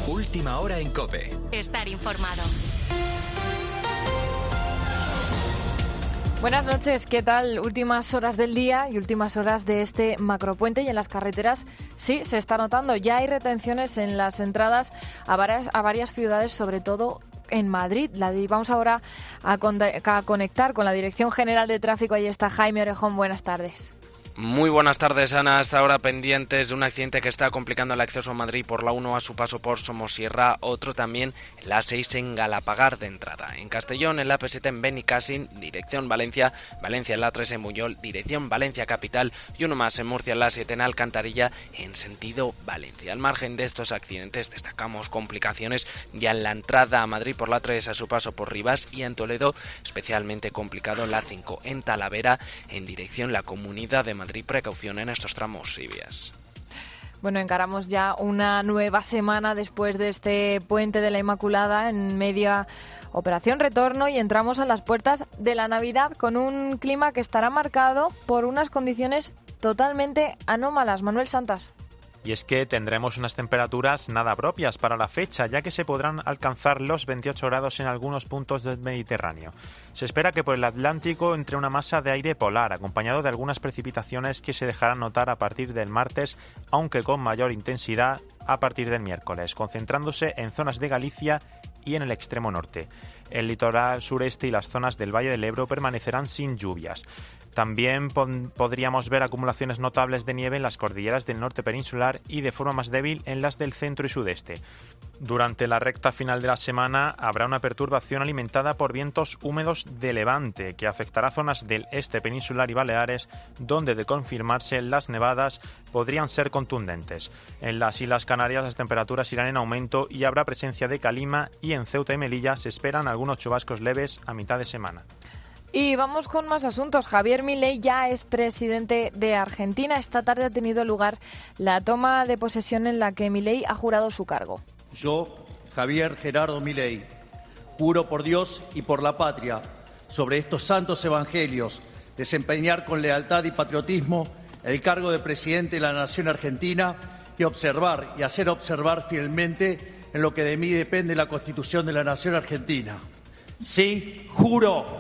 Última hora en COPE. Estar informado. Buenas noches, ¿qué tal? Últimas horas del día y últimas horas de este macropuente, y en las carreteras sí se está notando. Ya hay retenciones en las entradas a varias ciudades, sobre todo en Madrid. Vamos ahora a conectar con la Dirección General de Tráfico. Ahí está Jaime Orejón. Buenas tardes. Muy buenas tardes, Ana. Hasta ahora pendientes de un accidente que está complicando el acceso a Madrid por la 1 a su paso por Somosierra, otro también en la 6 en Galapagar de entrada. En Castellón, en la P7 en Benicàssim, dirección Valencia, Valencia en la 3 en Buñol, dirección Valencia Capital, y uno más en Murcia en la 7 en Alcantarilla, en sentido Valencia. Al margen de estos accidentes, destacamos complicaciones ya en la entrada a Madrid por la 3 a su paso por Rivas, y en Toledo, especialmente complicado en la 5 en Talavera, en dirección la Comunidad de Madrid. Precaución en estos tramos y vías. Bueno, encaramos ya una nueva semana después de este puente de la Inmaculada, en media operación retorno, y entramos a las puertas de la Navidad con un clima que estará marcado por unas condiciones totalmente anómalas. Manuel Santas. Y es que tendremos unas temperaturas nada propias para la fecha, ya que se podrán alcanzar los 28 grados en algunos puntos del Mediterráneo. Se espera que por el Atlántico entre una masa de aire polar, acompañado de algunas precipitaciones que se dejarán notar a partir del martes, aunque con mayor intensidad a partir del miércoles, concentrándose en zonas de Galicia y en el extremo norte. El litoral sureste y las zonas del Valle del Ebro permanecerán sin lluvias. También podríamos ver acumulaciones notables de nieve en las cordilleras del norte peninsular y de forma más débil en las del centro y sudeste. Durante la recta final de la semana habrá una perturbación alimentada por vientos húmedos de levante que afectará zonas del este peninsular y Baleares, donde de confirmarse las nevadas podrían ser contundentes. En las Islas Canarias las temperaturas irán en aumento y habrá presencia de calima, y en Ceuta y Melilla se esperan algunos chubascos leves a mitad de semana. Y vamos con más asuntos. Javier Milei ya es presidente de Argentina. Esta tarde ha tenido lugar la toma de posesión en la que Milei ha jurado su cargo. Yo, Javier Gerardo Milei, juro por Dios y por la patria, sobre estos santos evangelios, desempeñar con lealtad y patriotismo el cargo de presidente de la Nación Argentina y observar y hacer observar fielmente en lo que de mí depende la Constitución de la Nación Argentina. Sí, juro.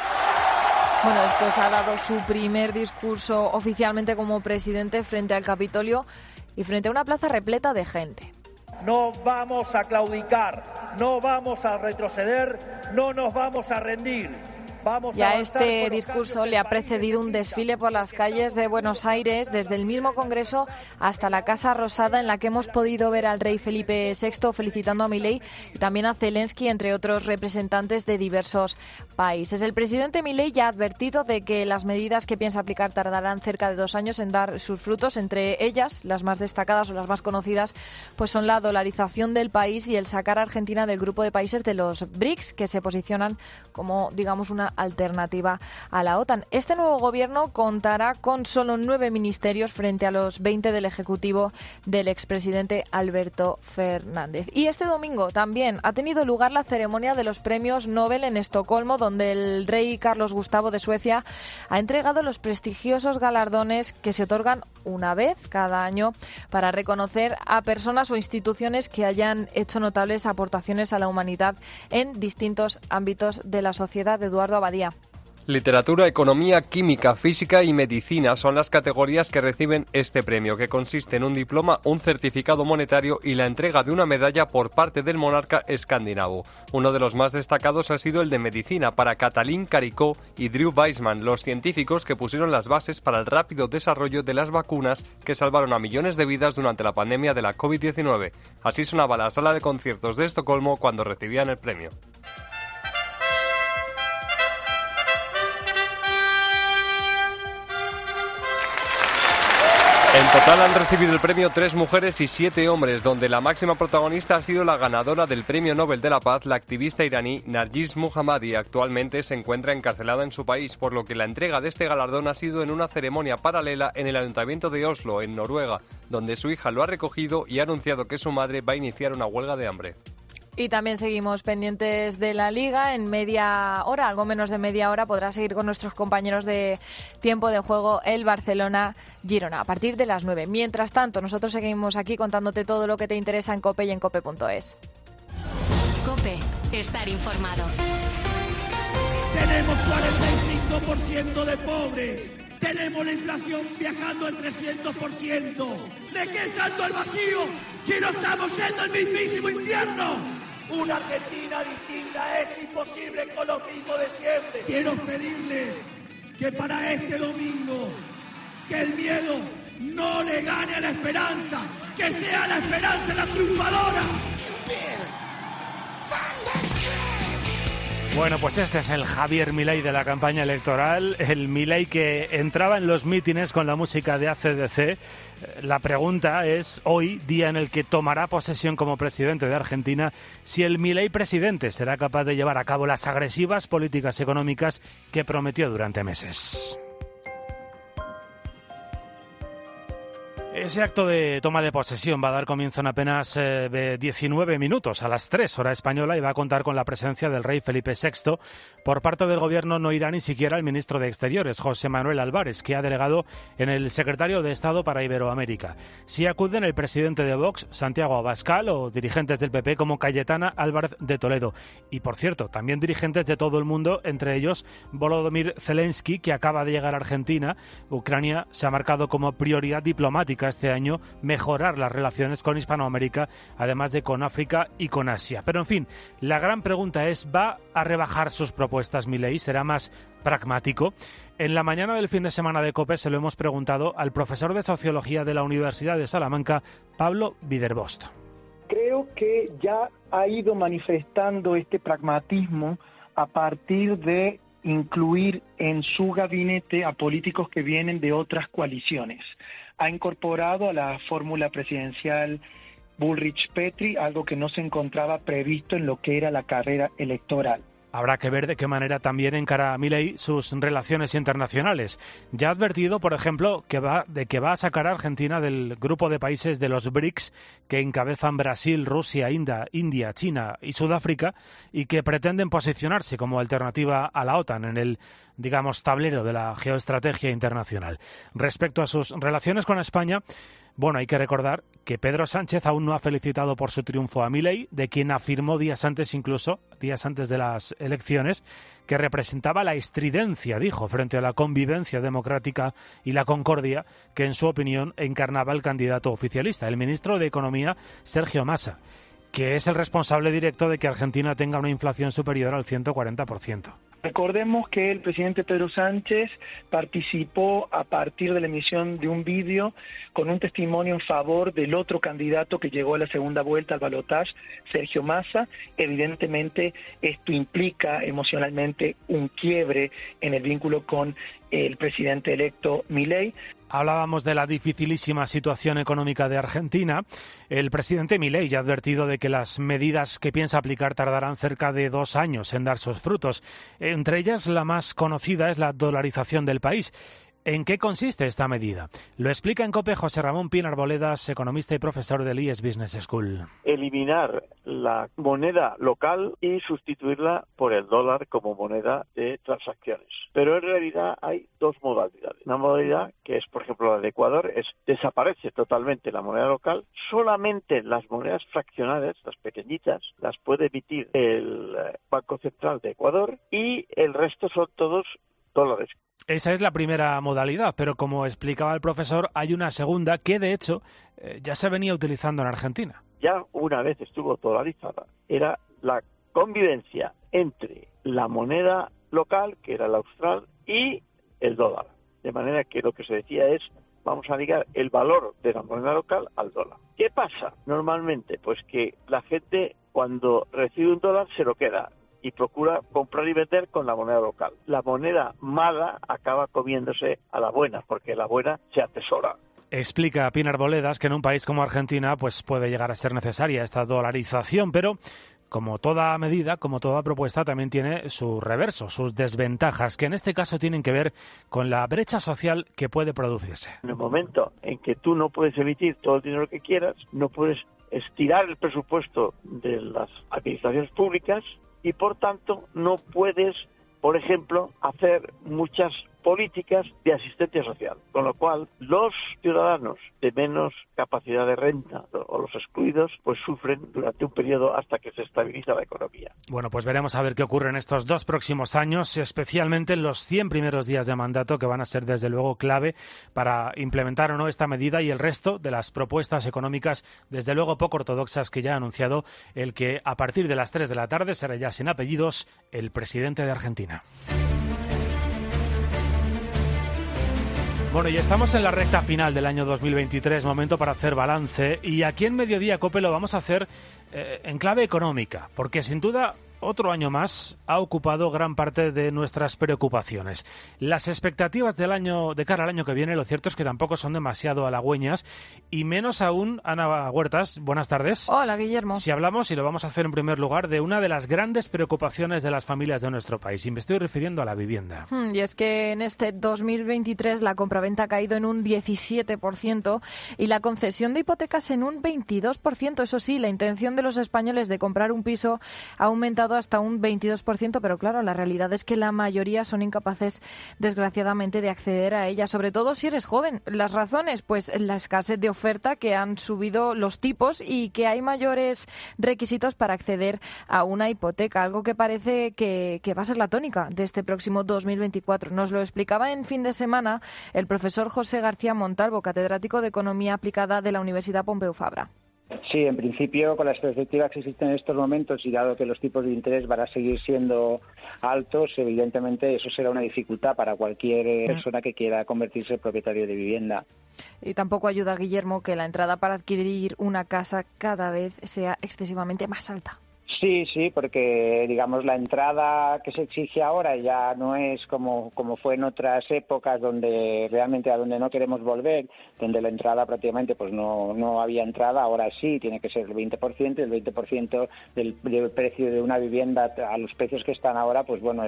Bueno, después ha dado su primer discurso oficialmente como presidente frente al Capitolio y frente a una plaza repleta de gente. No vamos a claudicar, no vamos a retroceder, no nos vamos a rendir. Ya a este discurso le ha precedido un desfile por las calles de Buenos Aires, desde el mismo Congreso hasta la Casa Rosada, en la que hemos podido ver al rey Felipe VI felicitando a Milei y también a Zelensky, entre otros representantes de diversos países. El presidente Milei ya ha advertido de que las medidas que piensa aplicar tardarán cerca de 2 años en dar sus frutos. Entre ellas, las más destacadas o las más conocidas, pues son la dolarización del país y el sacar a Argentina del grupo de países de los BRICS, que se posicionan como, digamos, una alternativa a la OTAN. Este nuevo gobierno contará con solo 9 ministerios frente a los 20 del Ejecutivo del expresidente Alberto Fernández. Y este domingo también ha tenido lugar la ceremonia de los premios Nobel en Estocolmo, donde el rey Carlos Gustavo de Suecia ha entregado los prestigiosos galardones que se otorgan una vez cada año para reconocer a personas o instituciones que hayan hecho notables aportaciones a la humanidad en distintos ámbitos de la sociedad. Eduardo Abadía. Literatura, economía, química, física y medicina son las categorías que reciben este premio, que consiste en un diploma, un certificado monetario y la entrega de una medalla por parte del monarca escandinavo. Uno de los más destacados ha sido el de medicina para Katalin Karikó y Drew Weissman, los científicos que pusieron las bases para el rápido desarrollo de las vacunas que salvaron a millones de vidas durante la pandemia de la COVID-19. Así sonaba la sala de conciertos de Estocolmo cuando recibían el premio. En total han recibido el premio 3 mujeres y 7 hombres, donde la máxima protagonista ha sido la ganadora del Premio Nobel de la Paz, la activista iraní Nargis Mohammadi. Actualmente se encuentra encarcelada en su país, por lo que la entrega de este galardón ha sido en una ceremonia paralela en el Ayuntamiento de Oslo, en Noruega, donde su hija lo ha recogido y ha anunciado que su madre va a iniciar una huelga de hambre. Y también seguimos pendientes de la Liga. En media hora, algo menos de media hora, podrás seguir con nuestros compañeros de tiempo de juego el Barcelona-Girona a partir de las 9. Mientras tanto, nosotros seguimos aquí contándote todo lo que te interesa en COPE y en COPE.es. COPE, estar informado. Tenemos 45% de pobres. Tenemos la inflación viajando al 300%. ¿De qué salto al vacío si no estamos yendo al mismísimo infierno? Una Argentina distinta es imposible con lo mismo de siempre. Quiero pedirles que para este domingo, que el miedo no le gane a la esperanza, que sea la esperanza la triunfadora. Bueno, pues este es el Javier Milei de la campaña electoral, el Milei que entraba en los mítines con la música de AC/DC. La pregunta es, hoy, día en el que tomará posesión como presidente de Argentina, si el Milei presidente será capaz de llevar a cabo las agresivas políticas económicas que prometió durante meses. Ese acto de toma de posesión va a dar comienzo en apenas 19 minutos, a las 3 hora española, y va a contar con la presencia del rey Felipe VI. Por parte del gobierno no irá ni siquiera el ministro de Exteriores, José Manuel Álvarez, que ha delegado en el secretario de Estado para Iberoamérica. Sí acuden el presidente de Vox, Santiago Abascal, o dirigentes del PP como Cayetana Álvarez de Toledo. Y, por cierto, también dirigentes de todo el mundo, entre ellos Volodymyr Zelensky, que acaba de llegar a Argentina. Ucrania se ha marcado como prioridad diplomática este año mejorar las relaciones con Hispanoamérica, además de con África y con Asia. Pero, en fin, la gran pregunta es, ¿va a rebajar sus propuestas Milei? ¿Será más pragmático? En la mañana del fin de semana de COPE se lo hemos preguntado al profesor de Sociología de la Universidad de Salamanca, Pablo Viderbost. Creo que ya ha ido manifestando este pragmatismo a partir de incluir en su gabinete a políticos que vienen de otras coaliciones. Ha incorporado a la fórmula presidencial Bullrich-Petri, algo que no se encontraba previsto en lo que era la carrera electoral. Habrá que ver de qué manera también encara Milei sus relaciones internacionales. Ya ha advertido, por ejemplo, que va a sacar a Argentina del grupo de países de los BRICS que encabezan Brasil, Rusia, India, China y Sudáfrica, y que pretenden posicionarse como alternativa a la OTAN en el, digamos, tablero de la geoestrategia internacional. Respecto a sus relaciones con España, bueno, hay que recordar que Pedro Sánchez aún no ha felicitado por su triunfo a Milei, de quien afirmó días antes de las elecciones, que representaba la estridencia, dijo, frente a la convivencia democrática y la concordia que, en su opinión, encarnaba el candidato oficialista, el ministro de Economía, Sergio Massa, que es el responsable directo de que Argentina tenga una inflación superior al 140%. Recordemos que el presidente Pedro Sánchez participó a partir de la emisión de un vídeo con un testimonio en favor del otro candidato que llegó a la segunda vuelta al balotaje, Sergio Massa. Evidentemente, esto implica emocionalmente un quiebre en el vínculo con el presidente electo Milei. Hablábamos de la dificilísima situación económica de Argentina. El presidente Milei ya ha advertido de que las medidas que piensa aplicar tardarán cerca de 2 años en dar sus frutos. Entre ellas, la más conocida es la dolarización del país. ¿En qué consiste esta medida? Lo explica en COPE José Ramón Pinar Boledas, economista y profesor del IES Business School. Eliminar la moneda local y sustituirla por el dólar como moneda de transacciones. Pero en realidad hay 2 modalidades. Una modalidad, que es por ejemplo la de Ecuador, desaparece totalmente la moneda local. Solamente las monedas fraccionadas, las pequeñitas, las puede emitir el Banco Central de Ecuador, y el resto son todos dólares. Esa es la primera modalidad, pero como explicaba el profesor, hay una segunda que, de hecho, ya se venía utilizando en Argentina. Ya una vez estuvo dolarizada. Era la convivencia entre la moneda local, que era el austral, y el dólar. De manera que lo que se decía es, vamos a ligar el valor de la moneda local al dólar. ¿Qué pasa normalmente? Pues que la gente, cuando recibe un dólar, se lo queda y procura comprar y vender con la moneda local. La moneda mala acaba comiéndose a la buena, porque la buena se atesora. Explica Pinar Boledas que en un país como Argentina pues puede llegar a ser necesaria esta dolarización, pero como toda medida, como toda propuesta, también tiene su reverso, sus desventajas, que en este caso tienen que ver con la brecha social que puede producirse. En el momento en que tú no puedes emitir todo el dinero que quieras, no puedes estirar el presupuesto de las administraciones públicas y, por tanto, no puedes, por ejemplo, hacer muchas políticas de asistencia social, con lo cual los ciudadanos de menos capacidad de renta o los excluidos pues sufren durante un periodo hasta que se estabiliza la economía. Bueno, pues veremos a ver qué ocurre en estos 2 próximos años, especialmente en los 100 primeros días de mandato, que van a ser desde luego clave para implementar o no esta medida y el resto de las propuestas económicas, desde luego poco ortodoxas, que ya ha anunciado el que a partir de las 3 de la tarde será ya sin apellidos el presidente de Argentina. Bueno, y estamos en la recta final del año 2023, momento para hacer balance, y aquí en Mediodía Cope lo vamos a hacer en clave económica, porque sin duda otro año más ha ocupado gran parte de nuestras preocupaciones. Las expectativas del año, de cara al año que viene, lo cierto es que tampoco son demasiado halagüeñas, y menos aún. Ana Huertas, buenas tardes. Hola, Guillermo. Si hablamos, y lo vamos a hacer en primer lugar, de una de las grandes preocupaciones de las familias de nuestro país, y me estoy refiriendo a la vivienda. Y es que en este 2023 la compraventa ha caído en un 17% y la concesión de hipotecas en un 22%. Eso sí, la intención de los españoles de comprar un piso ha aumentado hasta un 22%, pero claro, la realidad es que la mayoría son incapaces, desgraciadamente, de acceder a ella, sobre todo si eres joven. Las razones, pues la escasez de oferta, que han subido los tipos y que hay mayores requisitos para acceder a una hipoteca, algo que parece que va a ser la tónica de este próximo 2024. Nos lo explicaba en fin de semana el profesor José García Montalvo, catedrático de Economía Aplicada de la Universidad Pompeu Fabra. Sí, en principio, con las perspectivas que existen en estos momentos y dado que los tipos de interés van a seguir siendo altos, evidentemente eso será una dificultad para cualquier persona que quiera convertirse en propietario de vivienda. Y tampoco ayuda, Guillermo, que la entrada para adquirir una casa cada vez sea excesivamente más alta. Sí, porque digamos la entrada que se exige ahora ya no es como fue en otras épocas donde realmente a donde no queremos volver, donde la entrada prácticamente pues no había entrada. Ahora sí tiene que ser el 20%, el 20% del precio de una vivienda a los precios que están ahora, pues bueno,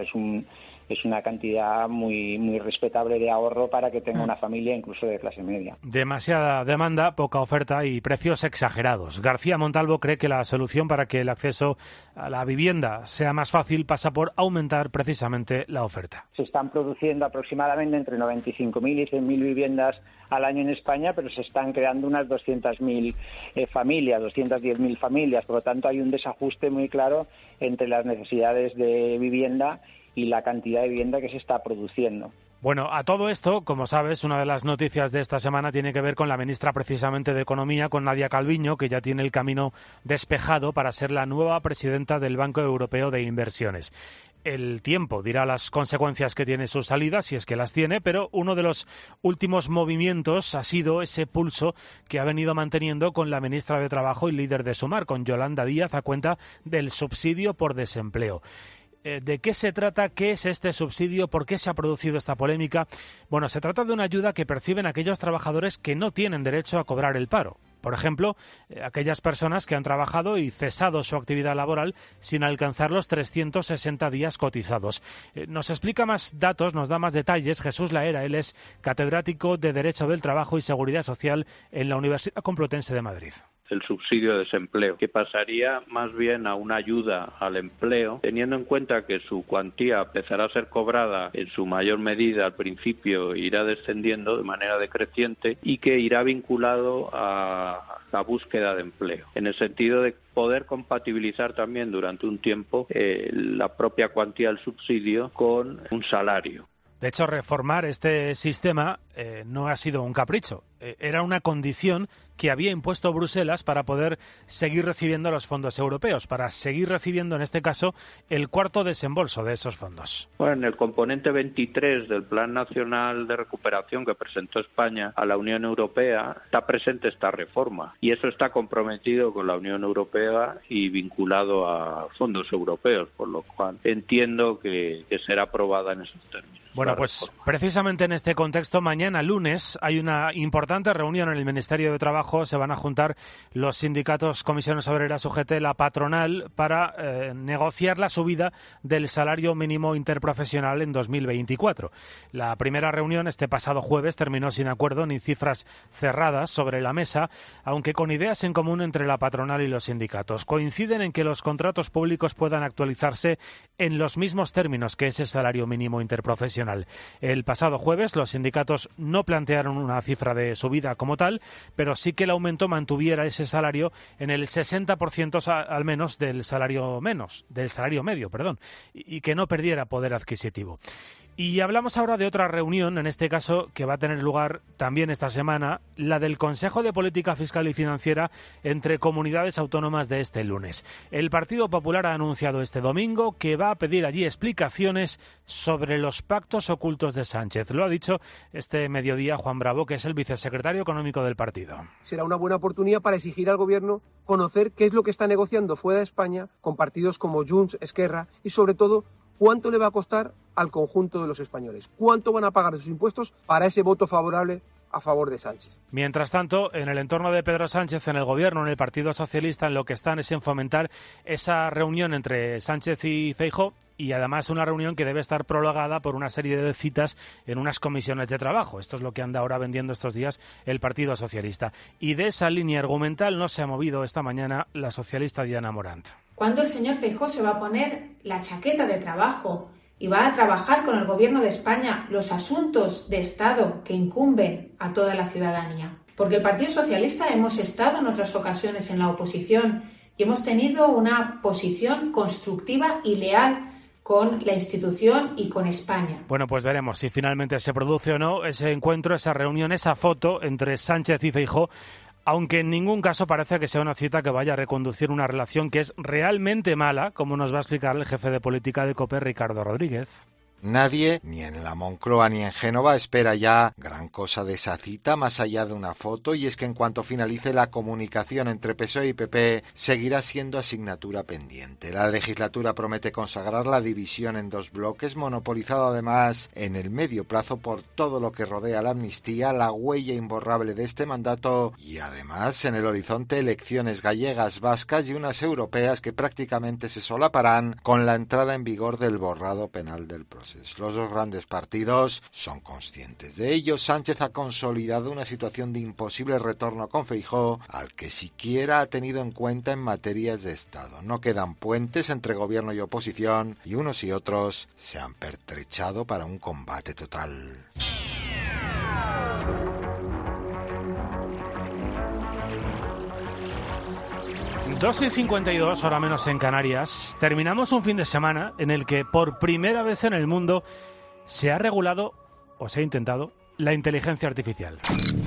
es una cantidad muy respetable de ahorro para que tenga una familia, incluso de clase media. Demasiada demanda, poca oferta y precios exagerados. García Montalvo cree que la solución para que el acceso a la vivienda sea más fácil pasa por aumentar precisamente la oferta. Se están produciendo aproximadamente entre 95.000 y 100.000 viviendas al año en España, pero se están creando unas 200.000 familias, 210.000 familias. Por lo tanto, hay un desajuste muy claro entre las necesidades de vivienda y la cantidad de vivienda que se está produciendo. Bueno, a todo esto, como sabes, una de las noticias de esta semana tiene que ver con la ministra precisamente de Economía, con Nadia Calviño, que ya tiene el camino despejado para ser la nueva presidenta del Banco Europeo de Inversiones. El tiempo dirá las consecuencias que tiene su salida, si es que las tiene, pero uno de los últimos movimientos ha sido ese pulso que ha venido manteniendo con la ministra de Trabajo y líder de Sumar, con Yolanda Díaz, a cuenta del subsidio por desempleo. ¿De qué se trata? ¿Qué es este subsidio? ¿Por qué se ha producido esta polémica? Bueno, se trata de una ayuda que perciben aquellos trabajadores que no tienen derecho a cobrar el paro. Por ejemplo, aquellas personas que han trabajado y cesado su actividad laboral sin alcanzar los 360 días cotizados. Nos explica más datos, nos da más detalles Jesús Laera. Él es catedrático de Derecho del Trabajo y Seguridad Social en la Universidad Complutense de Madrid. El subsidio de desempleo, que pasaría más bien a una ayuda al empleo, teniendo en cuenta que su cuantía empezará a ser cobrada en su mayor medida al principio, irá descendiendo de manera decreciente y que irá vinculado a la búsqueda de empleo, en el sentido de poder compatibilizar también durante un tiempo la propia cuantía del subsidio con un salario. De hecho, reformar este sistema no ha sido un capricho. Era una condición que había impuesto Bruselas para poder seguir recibiendo los fondos europeos, para seguir recibiendo, en este caso, el cuarto desembolso de esos fondos. Bueno, en el componente 23 del Plan Nacional de Recuperación que presentó España a la Unión Europea está presente esta reforma y eso está comprometido con la Unión Europea y vinculado a fondos europeos, por lo cual entiendo que será aprobada en esos términos. Bueno, Bueno, pues precisamente en este contexto, mañana lunes hay una importante reunión en el Ministerio de Trabajo. Se van a juntar los sindicatos, comisiones obreras, UGT, la patronal, para negociar la subida del salario mínimo interprofesional en 2024. La primera reunión este pasado jueves terminó sin acuerdo ni cifras cerradas sobre la mesa, aunque con ideas en común entre la patronal y los sindicatos. Coinciden en que los contratos públicos puedan actualizarse en los mismos términos que ese salario mínimo interprofesional. El pasado jueves los sindicatos no plantearon una cifra de subida como tal, pero sí que el aumento mantuviera ese salario en el 60% al menos del salario medio, y que no perdiera poder adquisitivo. Y hablamos ahora de otra reunión, en este caso, que va a tener lugar también esta semana, la del Consejo de Política Fiscal y Financiera entre comunidades autónomas de este lunes. El Partido Popular ha anunciado este domingo que va a pedir allí explicaciones sobre los pactos ocultos de Sánchez. Lo ha dicho este mediodía Juan Bravo, que es el vicesecretario económico del partido. Será una buena oportunidad para exigir al Gobierno conocer qué es lo que está negociando fuera de España con partidos como Junts, Esquerra y, sobre todo, cuánto le va a costar al conjunto de los españoles, cuánto van a pagar de sus impuestos para ese voto favorable a favor de Sánchez. Mientras tanto, en el entorno de Pedro Sánchez, en el Gobierno, en el Partido Socialista, en lo que están es en fomentar esa reunión entre Sánchez y Feijóo, y además una reunión que debe estar prolongada por una serie de citas en unas comisiones de trabajo. Esto es lo que anda ahora vendiendo estos días el Partido Socialista. Y de esa línea argumental no se ha movido esta mañana la socialista Diana Morant. ¿Cuándo el señor Feijóo se va a poner la chaqueta de trabajo y va a trabajar con el Gobierno de España los asuntos de Estado que incumben a toda la ciudadanía? Porque el Partido Socialista hemos estado en otras ocasiones en la oposición y hemos tenido una posición constructiva y leal con la institución y con España. Bueno, pues veremos si finalmente se produce o no ese encuentro, esa reunión, esa foto entre Sánchez y Feijóo, aunque en ningún caso parece que sea una cita que vaya a reconducir una relación que es realmente mala, como nos va a explicar el jefe de política de COPE, Ricardo Rodríguez. Nadie, ni en la Moncloa ni en Génova, espera ya gran cosa de esa cita, más allá de una foto, y es que en cuanto finalice la comunicación entre PSOE y PP, seguirá siendo asignatura pendiente. La legislatura promete consagrar la división en dos bloques, monopolizado además en el medio plazo por todo lo que rodea la amnistía, la huella imborrable de este mandato, y además en el horizonte elecciones gallegas, vascas y unas europeas que prácticamente se solaparán con la entrada en vigor del borrado penal del proceso. Los dos grandes partidos son conscientes de ello. Sánchez ha consolidado una situación de imposible retorno con Feijóo, al que siquiera ha tenido en cuenta en materias de Estado. No quedan puentes entre gobierno y oposición, y unos y otros se han pertrechado para un combate total. Dos y 52, hora menos en Canarias. Terminamos un fin de semana en el que por primera vez en el mundo se ha regulado, o se ha intentado, la inteligencia artificial.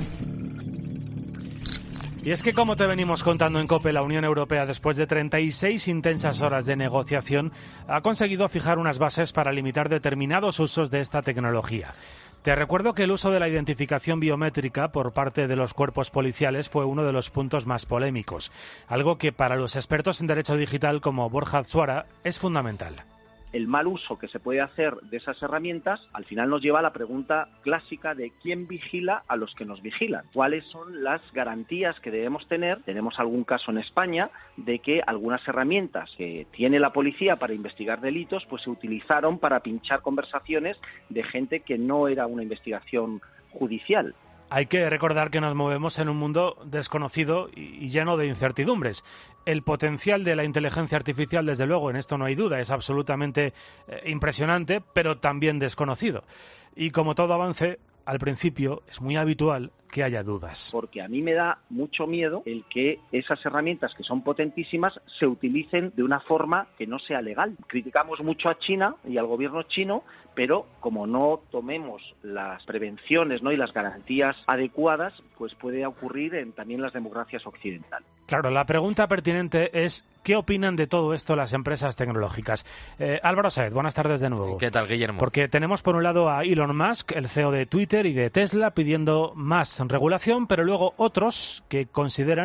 Y es que, como te venimos contando en COPE, la Unión Europea, después de 36 intensas horas de negociación, ha conseguido fijar unas bases para limitar determinados usos de esta tecnología. Te recuerdo que el uso de la identificación biométrica por parte de los cuerpos policiales fue uno de los puntos más polémicos, algo que para los expertos en derecho digital como Borja Zuara es fundamental. El mal uso que se puede hacer de esas herramientas al final nos lleva a la pregunta clásica de quién vigila a los que nos vigilan. ¿Cuáles son las garantías que debemos tener? Tenemos algún caso en España de que algunas herramientas que tiene la policía para investigar delitos pues se utilizaron para pinchar conversaciones de gente que no era una investigación judicial. Hay que recordar que nos movemos en un mundo desconocido y lleno de incertidumbres. El potencial de la inteligencia artificial, desde luego, en esto no hay duda, es absolutamente impresionante, pero también desconocido. Y como todo avance, al principio es muy habitual que haya dudas. Porque a mí me da mucho miedo el que esas herramientas que son potentísimas se utilicen de una forma que no sea legal. Criticamos mucho a China y al gobierno chino, pero como no tomemos las prevenciones, ¿no?, y las garantías adecuadas, pues puede ocurrir en también las democracias occidentales. Claro, la pregunta pertinente es ¿qué opinan de todo esto las empresas tecnológicas? Álvaro Saez, buenas tardes de nuevo. ¿Qué tal, Guillermo? Porque tenemos por un lado a Elon Musk, el CEO de Twitter y de Tesla, pidiendo más regulación, pero luego otros que consideran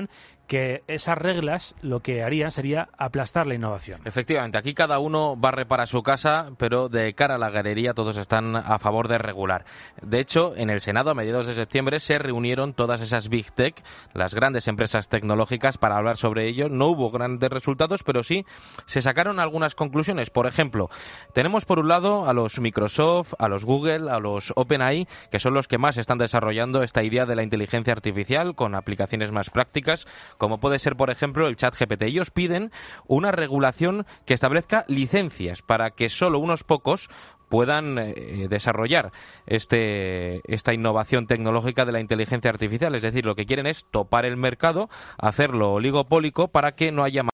que esas reglas lo que harían sería aplastar la innovación. Efectivamente, aquí cada uno barre para su casa, pero de cara a la galería todos están a favor de regular. De hecho, en el Senado a mediados de septiembre se reunieron todas esas Big Tech, las grandes empresas tecnológicas, para hablar sobre ello. No hubo grandes resultados, pero sí se sacaron algunas conclusiones. Por ejemplo, tenemos por un lado a los Microsoft, a los Google, a los OpenAI, que son los que más están desarrollando esta idea de la inteligencia artificial con aplicaciones más prácticas, como puede ser, por ejemplo, el ChatGPT. Ellos piden una regulación que establezca licencias para que solo unos pocos puedan desarrollar esta innovación tecnológica de la inteligencia artificial. Es decir, lo que quieren es topar el mercado, hacerlo oligopólico para que no haya